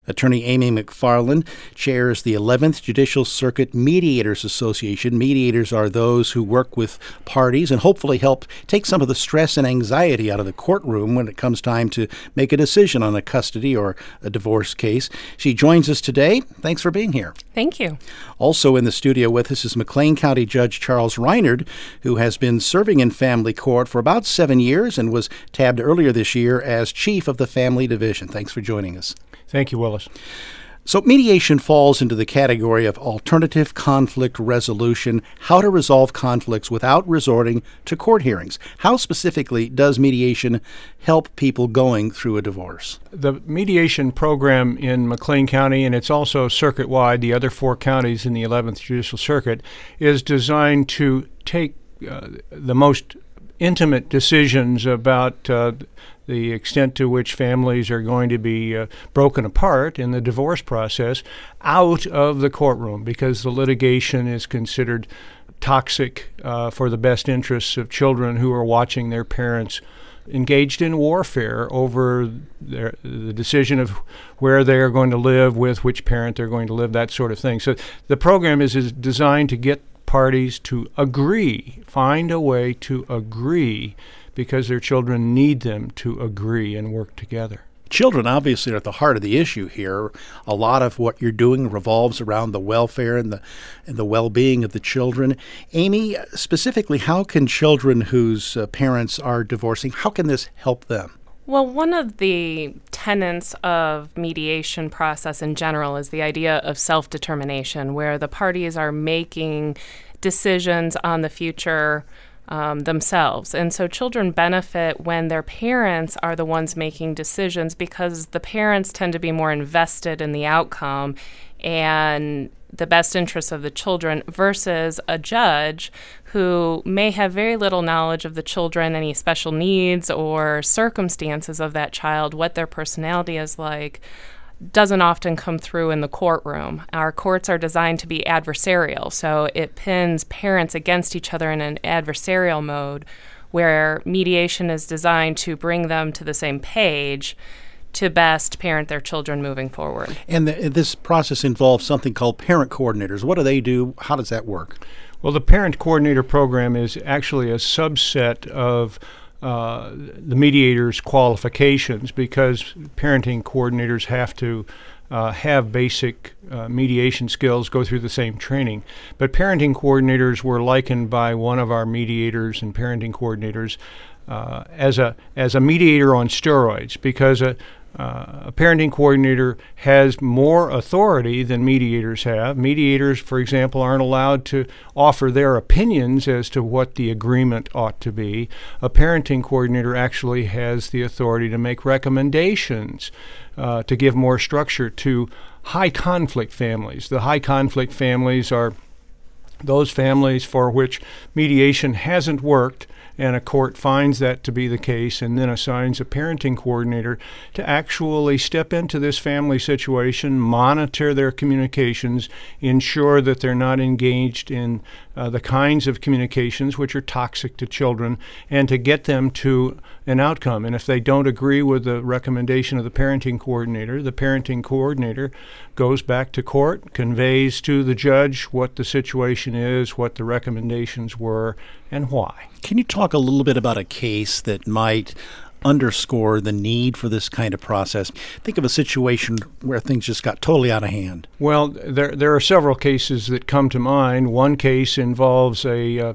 Attorney Amy McFarland chairs the 11th Judicial Circuit Mediators Association. Mediators are those who work with parties and hopefully help take some of the stress and anxiety out of the courtroom when it comes time to make a decision on a custody or a divorce case. She joins us today. Thanks for being here. Thank you. Also in the studio with us is McLean County Judge Charles Reinard, who has been serving in family court for about 7 years and was tabbed earlier this year as chief of the Family Division. Thanks for joining us. Thank you, Willis. So mediation falls into the category of alternative conflict resolution, how to resolve conflicts without resorting to court hearings. How specifically does mediation help people going through a divorce? The mediation program in McLean County, and it's also circuit-wide, the other 4 counties in the 11th Judicial Circuit, is designed to take the most intimate decisions about the extent to which families are going to be broken apart in the divorce process out of the courtroom, because the litigation is considered toxic for the best interests of children who are watching their parents engaged in warfare over the decision of where they are going to live, with which parent they're going to live, that sort of thing. So the program is designed to get parties to agree, find a way to agree, because their children need them to agree and work together. Children obviously are at the heart of the issue here. A lot of what you're doing revolves around the welfare and the well-being of the children. Amy, specifically, how can children whose parents are divorcing, how can this help them? Well, one of the tenets of mediation process in general is the idea of self-determination, where the parties are making decisions on the future themselves. And so children benefit when their parents are the ones making decisions, because the parents tend to be more invested in the outcome and the best interests of the children, versus a judge who may have very little knowledge of the children, any special needs or circumstances of that child, what their personality is like, doesn't often come through in the courtroom. Our courts are designed to be adversarial, so it pins parents against each other in an adversarial mode, where mediation is designed to bring them to the same page to best parent their children moving forward. And this process involves something called parent coordinators. What do they do? How does that work? Well, the Parent Coordinator Program is actually a subset of the mediator's qualifications, because parenting coordinators have to have basic mediation skills, go through the same training. But parenting coordinators were likened by one of our mediators and parenting coordinators as a mediator on steroids, because a parenting coordinator has more authority than mediators have. Mediators, for example, aren't allowed to offer their opinions as to what the agreement ought to be. A parenting coordinator actually has the authority to make recommendations, to give more structure to high conflict families. The high conflict families are those families for which mediation hasn't worked, and a court finds that to be the case, and then assigns a parenting coordinator to actually step into this family situation, monitor their communications, ensure that they're not engaged in the kinds of communications which are toxic to children, and to get them to an outcome. And if they don't agree with the recommendation of the parenting coordinator goes back to court, conveys to the judge what the situation is, what the recommendations were, and why. Can you talk a little bit about a case that might underscore the need for this kind of process? Think of a situation where things just got totally out of hand. Well, there are several cases that come to mind. One case involves a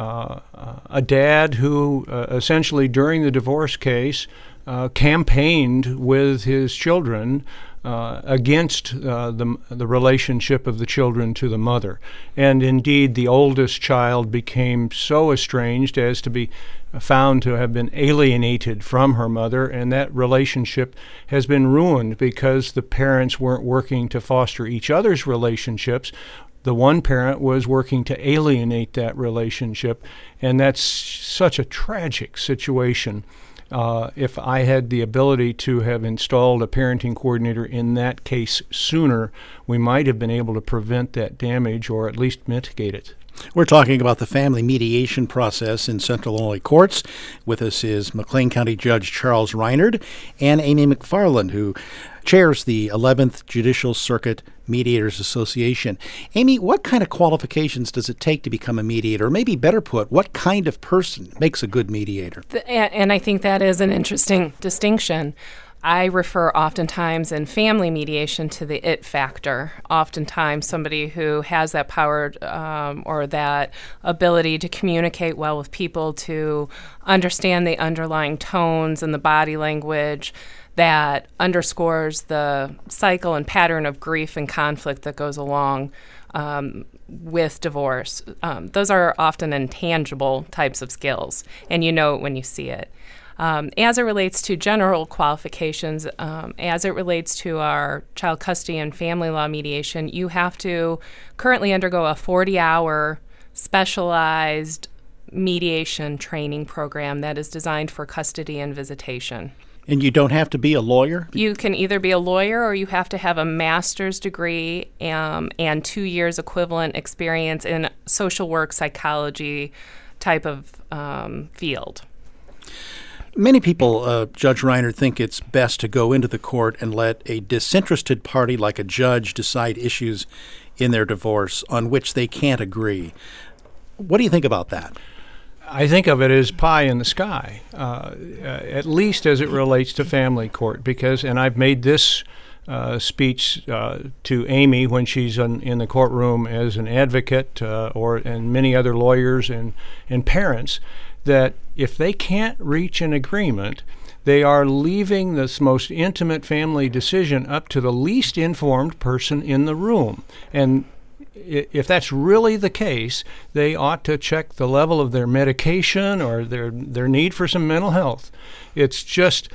dad who essentially during the divorce case campaigned with his children against the relationship of the children to the mother. And indeed, the oldest child became so estranged as to be found to have been alienated from her mother, and that relationship has been ruined because the parents weren't working to foster each other's relationships. The one parent was working to alienate that relationship, and that's such a tragic situation. If I had the ability to have installed a parenting coordinator in that case sooner, we might have been able to prevent that damage or at least mitigate it. We're talking about the family mediation process in Central Illinois courts. With us is McLean County Judge Charles Reinard and Amy McFarland, who chairs the 11th Judicial Circuit Mediators Association. Amy, what kind of qualifications does it take to become a mediator? Or maybe better put, what kind of person makes a good mediator? And I think that is an interesting distinction. I refer oftentimes in family mediation to the it factor. Oftentimes somebody who has that power or that ability to communicate well with people, to understand the underlying tones and the body language that underscores the cycle and pattern of grief and conflict that goes along with divorce. Those are often intangible types of skills, and you know it when you see it. As it relates to general qualifications, as it relates to our child custody and family law mediation, you have to currently undergo a 40-hour specialized mediation training program that is designed for custody and visitation. And you don't have to be a lawyer? You can either be a lawyer or you have to have a master's degree and 2 years equivalent experience in social work, psychology type of field. Many people, Judge Reinard, think it's best to go into the court and let a disinterested party like a judge decide issues in their divorce on which they can't agree. What do you think about that? I think of it as pie in the sky, at least as it relates to family court, because, and I've made this speech to Amy when she's in the courtroom as an advocate and many other lawyers and parents, that if they can't reach an agreement, they are leaving this most intimate family decision up to the least informed person in the room. And if that's really the case, they ought to check the level of their medication or their need for some mental health. It's just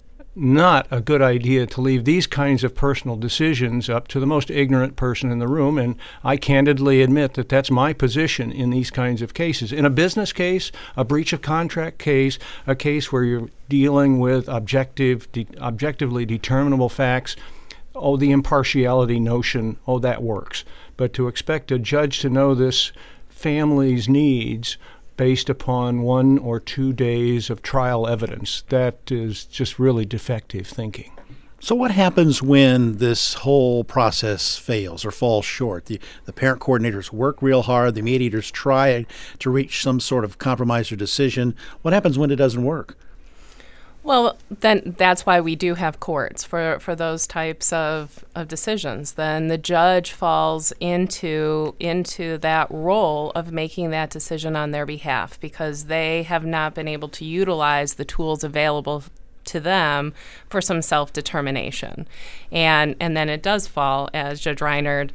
not a good idea to leave these kinds of personal decisions up to the most ignorant person in the room, and I candidly admit that that's my position in these kinds of cases. In a business case, a breach of contract case, a case where you're dealing with objectively determinable facts, the impartiality notion, that works. But to expect a judge to know this family's needs based upon 1 or 2 days of trial evidence, that is just really defective thinking. So what happens when this whole process fails or falls short? The parent coordinators work real hard. The mediators try to reach some sort of compromise or decision. What happens when it doesn't work? Well, then that's why we do have courts for those types of decisions. Then the judge falls into that role of making that decision on their behalf because they have not been able to utilize the tools available to them for some self-determination. And then it does fall, as Judge Reinard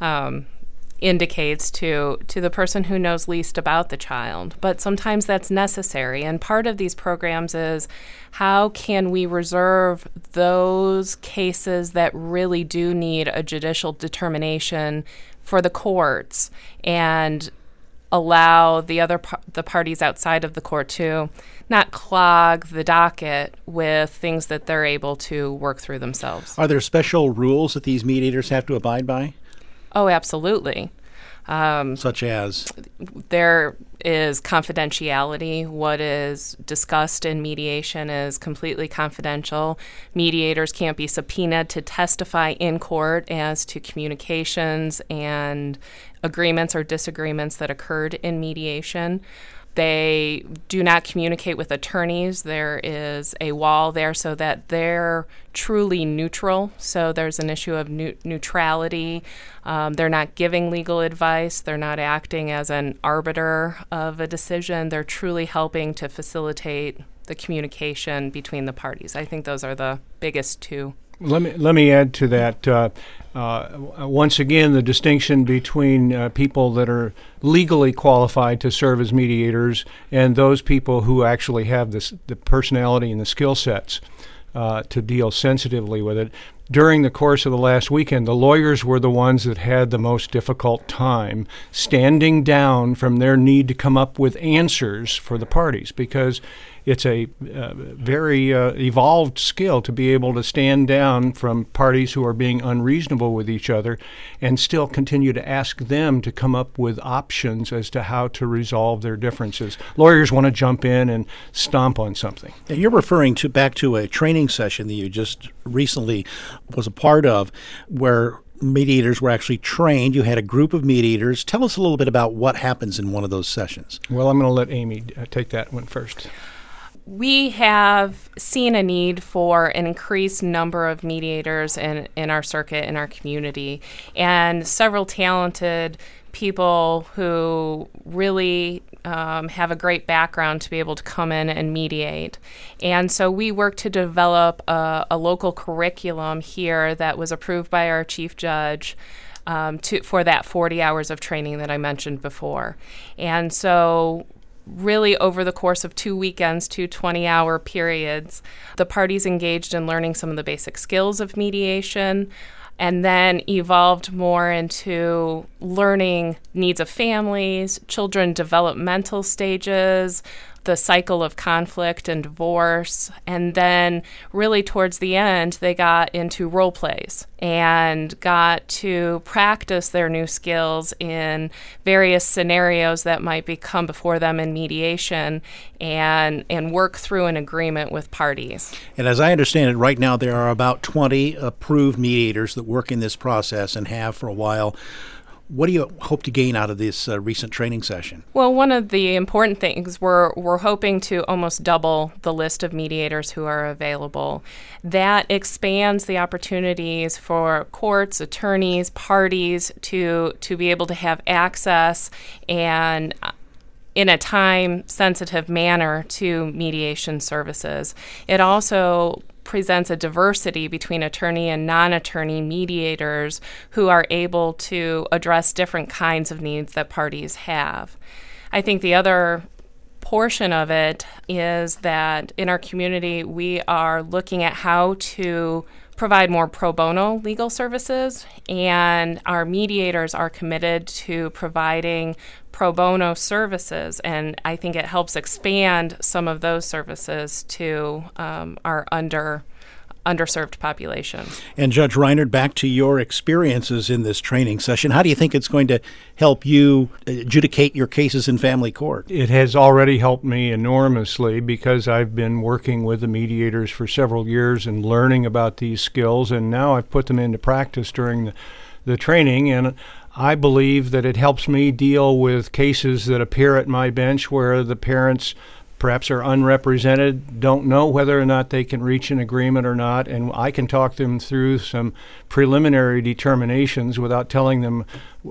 indicates, to the person who knows least about the child. But sometimes that's necessary. And part of these programs is how can we reserve those cases that really do need a judicial determination for the courts and allow the parties outside of the court to not clog the docket with things that they're able to work through themselves. Are there special rules that these mediators have to abide by? Oh, absolutely. Such as? There is confidentiality. What is discussed in mediation is completely confidential. Mediators can't be subpoenaed to testify in court as to communications and agreements or disagreements that occurred in mediation. They do not communicate with attorneys. There is a wall there so that they're truly neutral. So there's an issue of neutrality. They're not giving legal advice. They're not acting as an arbiter of a decision. They're truly helping to facilitate the communication between the parties. I think those are the biggest two. Let me add to that. Once again, the distinction between people that are legally qualified to serve as mediators and those people who actually have the personality and the skill sets to deal sensitively with it. During the course of the last weekend, the lawyers were the ones that had the most difficult time standing down from their need to come up with answers for the parties, because it's a very evolved skill to be able to stand down from parties who are being unreasonable with each other and still continue to ask them to come up with options as to how to resolve their differences. Lawyers want to jump in and stomp on something. And you're referring back to a training session that you just recently was a part of, where mediators were actually trained. You had a group of mediators. Tell us a little bit about what happens in one of those sessions. Well, I'm going to let Amy take that one first. We have seen a need for an increased number of mediators in our circuit, in our community, and several talented people who really have a great background to be able to come in and mediate. And so we worked to develop a local curriculum here that was approved by our chief judge for that 40 hours of training that I mentioned before. And so really over the course of 2 weekends, 2 20-hour periods, the parties engaged in learning some of the basic skills of mediation, and then evolved more into learning needs of families, children developmental stages, the cycle of conflict and divorce, and then really towards the end, they got into role plays and got to practice their new skills in various scenarios that might come before them in mediation and work through an agreement with parties. And as I understand it, right now there are about 20 approved mediators that work in this process and have for a while. What do you hope to gain out of this recent training session? Well, one of the important things, we're hoping to almost double the list of mediators who are available. That expands the opportunities for courts, attorneys, parties to be able to have access and in a time-sensitive manner to mediation services. It also presents a diversity between attorney and non-attorney mediators who are able to address different kinds of needs that parties have. I think the other portion of it is that in our community we are looking at how to provide more pro bono legal services, and our mediators are committed to providing pro bono services, and I think it helps expand some of those services to our underserved population. And Judge Reinert, back to your experiences in this training session, how do you think it's going to help you adjudicate your cases in family court? It has already helped me enormously because I've been working with the mediators for several years and learning about these skills, and now I've put them into practice during the training, and I believe that it helps me deal with cases that appear at my bench where the parents perhaps are unrepresented, don't know whether or not they can reach an agreement or not, and I can talk them through some preliminary determinations without telling them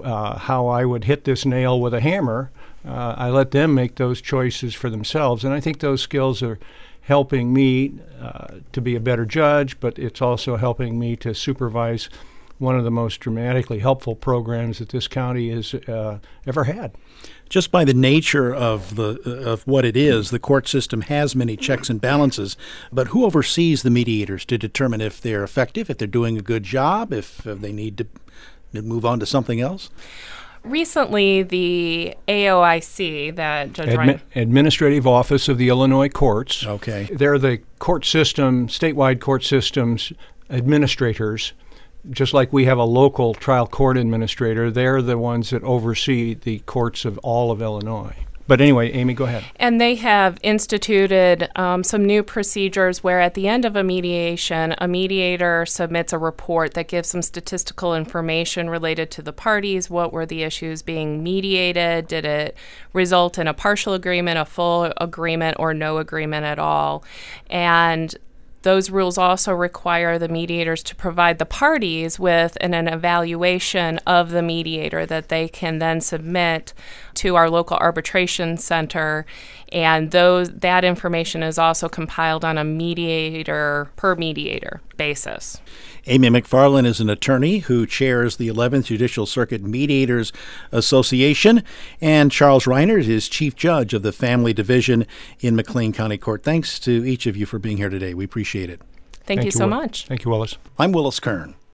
how I would hit this nail with a hammer. I let them make those choices for themselves, and I think those skills are helping me to be a better judge, but it's also helping me to supervise one of the most dramatically helpful programs that this county has ever had. Just by the nature of what it is, the court system has many checks and balances, but who oversees the mediators to determine if they're effective, if they're doing a good job, if they need to move on to something else? Recently, the AOIC, that Judge Ryan... Administrative Office of the Illinois Courts. Okay. They're the court system, statewide court systems administrators. Just like we have a local trial court administrator, they're the ones that oversee the courts of all of Illinois. But anyway, Amy, go ahead. And they have instituted some new procedures where at the end of a mediation, a mediator submits a report that gives some statistical information related to the parties. What were the issues being mediated? Did it result in a partial agreement, a full agreement, or no agreement at all? And those rules also require the mediators to provide the parties with an evaluation of the mediator that they can then submit to our local arbitration center, and that information is also compiled on a mediator per mediator basis. Amy McFarland is an attorney who chairs the 11th Judicial Circuit Mediators Association, and Charles Reinert is Chief Judge of the Family Division in McLean County Court. Thanks to each of you for being here today. We appreciate it. Thank you so much. Thank you, Willis. I'm Willis Kern.